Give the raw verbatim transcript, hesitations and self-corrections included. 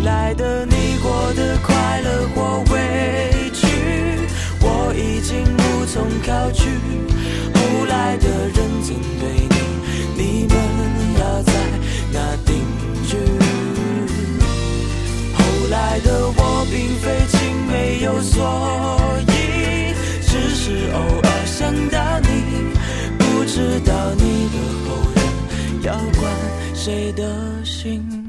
来的你过得快乐或委屈，我已经无从考据。后来的人怎对你，你们要在哪定居？后来的我并非情没有所以，只是偶尔想到你，不知道你的后人要关谁的心。